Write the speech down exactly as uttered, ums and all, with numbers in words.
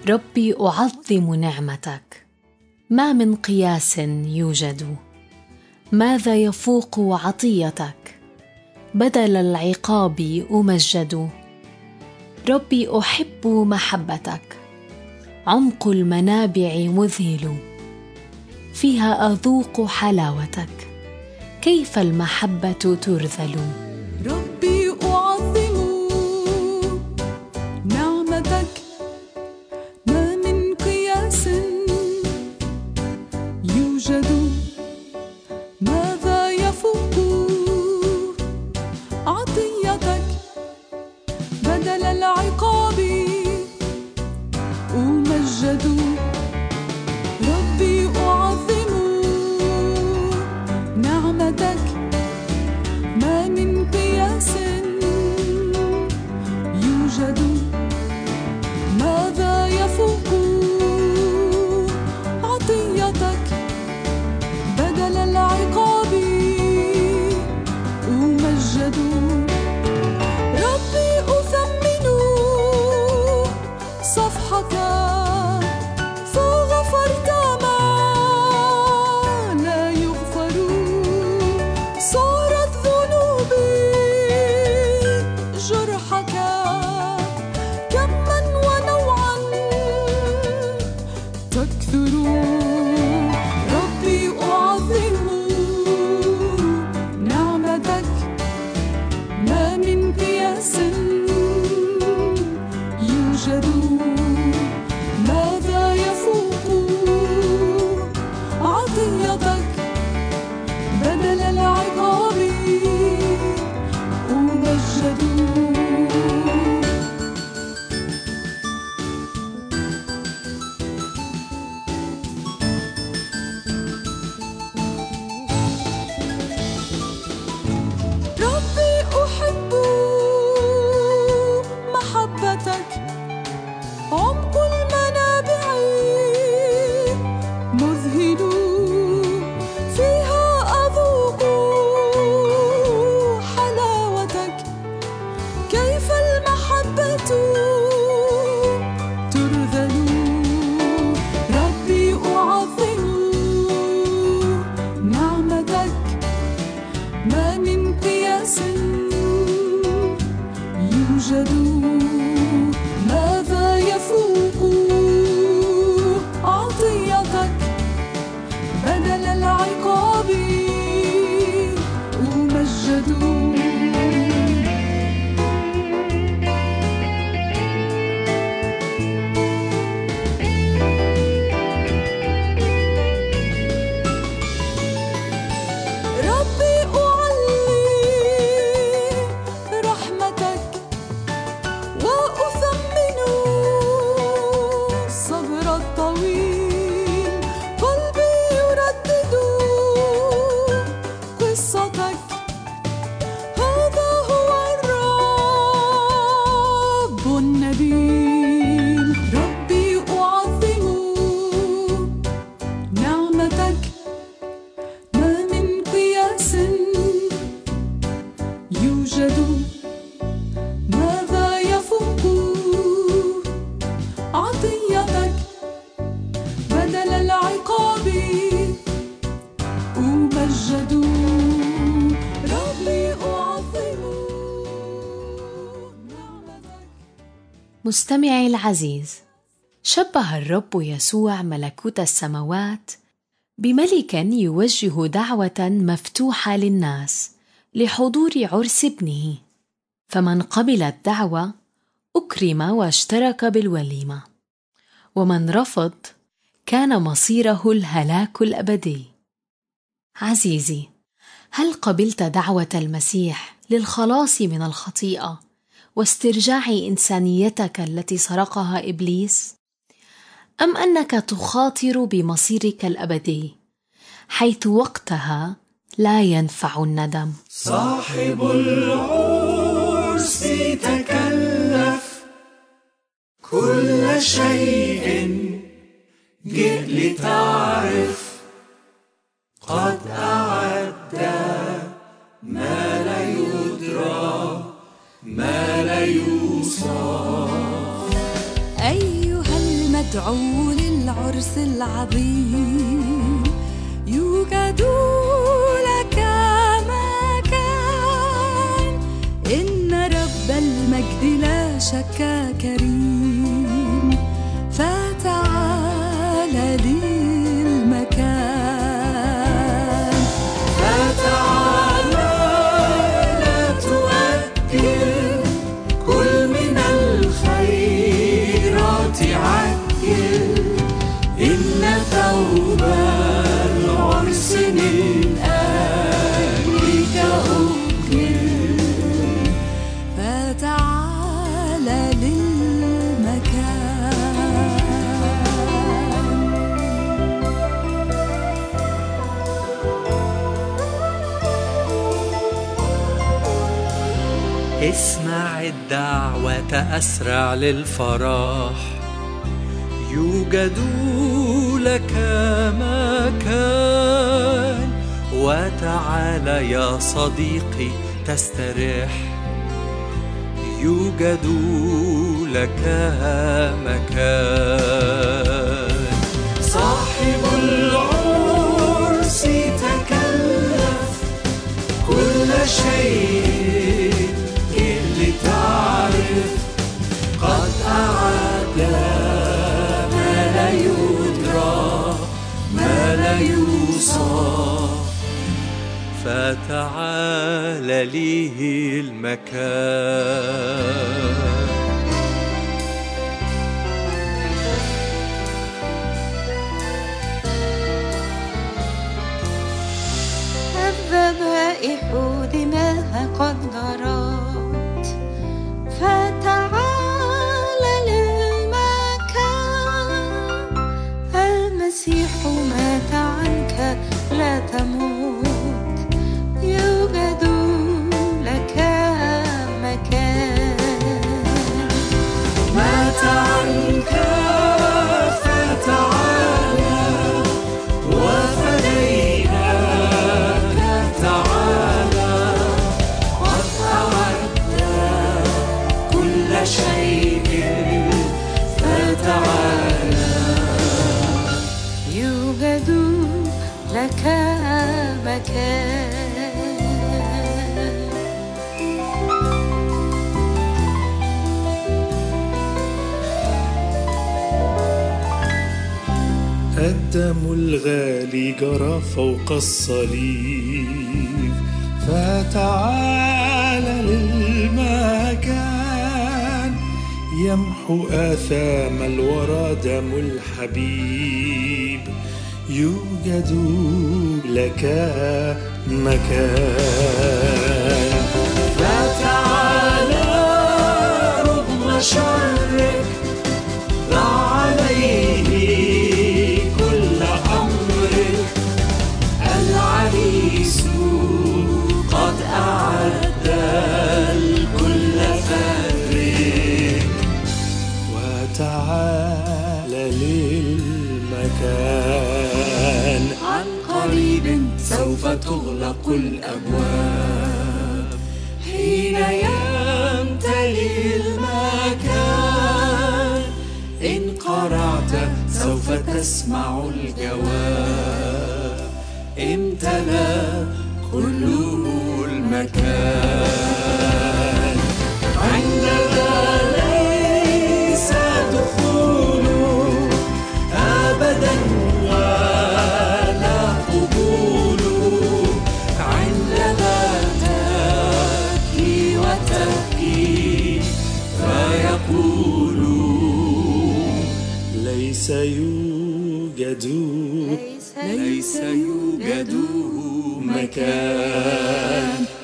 ربي أعظم نعمتك، ما من قياس يوجد، ماذا يفوق عطيتك، بدل العقاب أمجد. ربي أحب محبتك، عمق المنابع مذهل، فيها أذوق حلاوتك، كيف المحبة ترذل. ربي أعظم نعمتك، ما من قياس يوجد، ماذا يفوق عطيتك، بدل العقاب أمجد. ربي أعظم نعمتك، ما من قياس يوجد، ماذا يفوق عطيتك، بدل العقاب أمجد. ربي أثمن صفحك، فغفرت ما لا يغفر، صارت ذنوبي جرحك، كما ونوعا تكثر. ربي أعظم نعمتك، ما من قياس يوجد، ماذا يفوق عطيتك، بدل العقاب أمجد. ربي أحب محبتك، عمق المنابع مذهل، فيها أذوق حلاوتك، كيف المحبة ترذل. ربي أعظم نعمتك، ما من قياس يوجد، ماذا يفوق عطيتك، بدل العقاب أمجد. ربي أعلي رحمتك، وأثمن الصبر الطويل، قلبي يردد قصتك، هذا هو الرب النبيل. ربي أعظم نعمتك، ما من قياس يوجد، ماذا يفوق عطيتك، بدل العقاب أمجد. ربي أعظم نعمتك. مستمعي العزيز، شبه الرب يسوع ملكوت السماوات بملك يوجه دعوة مفتوحة للناس لحضور عرس ابنه، فمن قبل الدعوة أكرم واشترك بالوليمة، ومن رفض كان مصيره الهلاك الأبدي. عزيزي، هل قبلت دعوة المسيح للخلاص من الخطيئة واسترجاع إنسانيتك التي سرقها إبليس؟ أم أنك تخاطر بمصيرك الأبدي، حيث وقتها لا ينفع الندم؟ صاحب العرس تكلف كل شيء، جئ لتعرف، قد أعد ما لا يدرى ما لا يوصف. أيها المجد مدعو للعرس العظيم، يوجد لك مكان، إن رب المجد لا شك كريم، فتعال للمكان. فتعال لا تؤجل، كل من الخيرات عجل، إن ثوب العرس من أجلك أكمل. فتعال للمكان. اسمع الدعوة أسرع للفرح، يوجد لك مكان، وتعال يا صديقي تستريح، يوجد لك مكان. صاحب العرس تكلف كل شيء لتعرف، قد أعد ما لا يدرى ما لا يوصف، فتعال ليه المكان. الذبائح دماها قد جرت، فتعال للمكان، المسيح مات عنك لا تموت، يوجد لك مكان. مات عنك فتعال وفديناك، تعال قد أعد كل شيء، فتعال يوجد لك مكان. الدم الغالي جرى فوق الصليب، فتعال للمكان، يمحو آثام الورى دم الحبيب، يوجد لك مكان. فتعال رغم شرك، ضع عليه كل أمرك، العريس قد أعد الكل فرك، وتعال للمكان. عن قريب سوف تغلق الأبواب، حين يمتلئ المكان، إن قرعت سوف تسمع الجواب، امتلأ كله المكان. عندما ليس دخول أبدا ولا قبول، عندما تبكي وتبكي فيقول ليس يوجد ليس يوجد مكان.